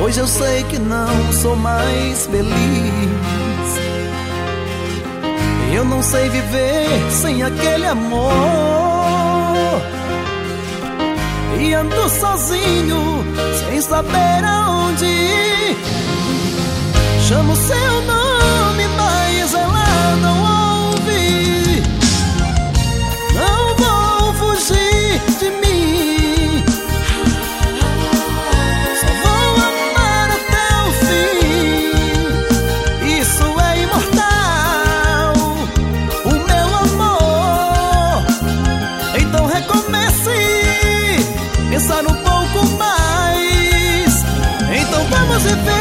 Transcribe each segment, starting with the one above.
Hoje eu sei que não sou mais feliz. Eu não sei viver sem aquele amor, e ando sozinho sem saber aonde ir. Chamo seu nome, mas ela não ouve. Não vou fugir de mim, só vou amar até o fim. Isso é imortal, o meu amor. Então recomece, pensar um pouco mais. Então vamos viver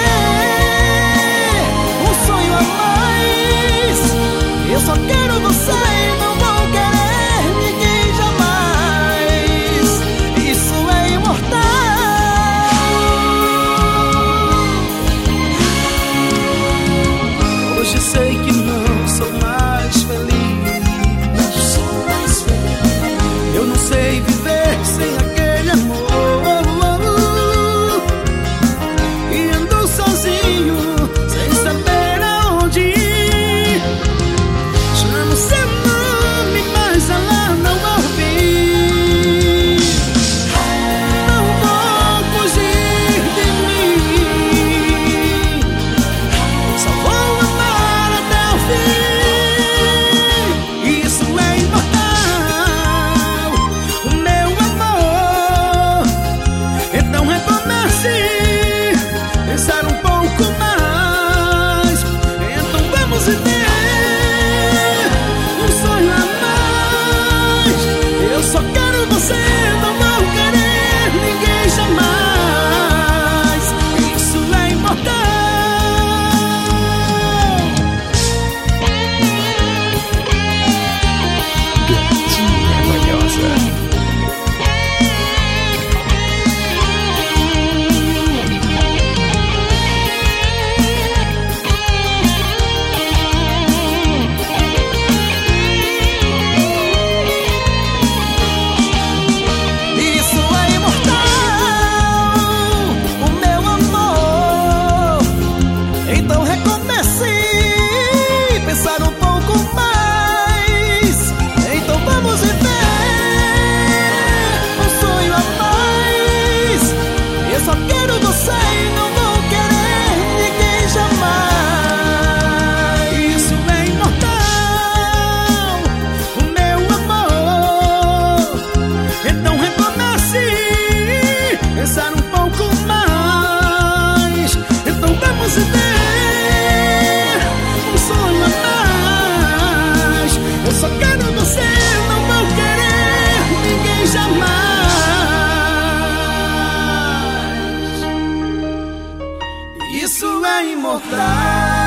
um sonho a mais. Eu só quero você e não vou querer ninguém jamais. Isso é imortal. Hoje sei que não sou mais feliz. Eu não sei viver sem aquele amor, e ando sozinho sem saber aonde ir. Chamo seu nome, mas ela não ouve. Não vou fugir de mim, só vou amar até o fim. Isso é imortal, o meu amor. Então recomece, pensar um pouco mais. Então vamos viver um sonho a mais. Eu só quero você, não vou querer ninguém jamais. Isso é imortal. Gatinha manhosa. Isso é imortal, o meu amor. Então recomece, pensar um pouco mais. Então vamos viver um sonho a mais. Eu só quero você e não vou querer ninguém jamais. Isso é imortal, o meu amor. Então recomece, pensar um pouco mais. Então vamos viver um sonho a mais. Eu só quero você, não vou querer ninguém jamais. Isso é imortal.